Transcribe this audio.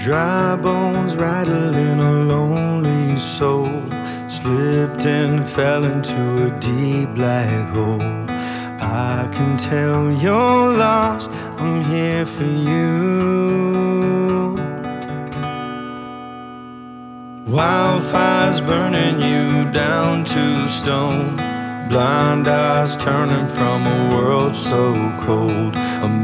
Dry bones rattling a lonely soul, slipped and fell into a deep black hole. I can tell you're lost, I'm here for you. Wildfires burning you down to stone, blind eyes turning from a world so cold.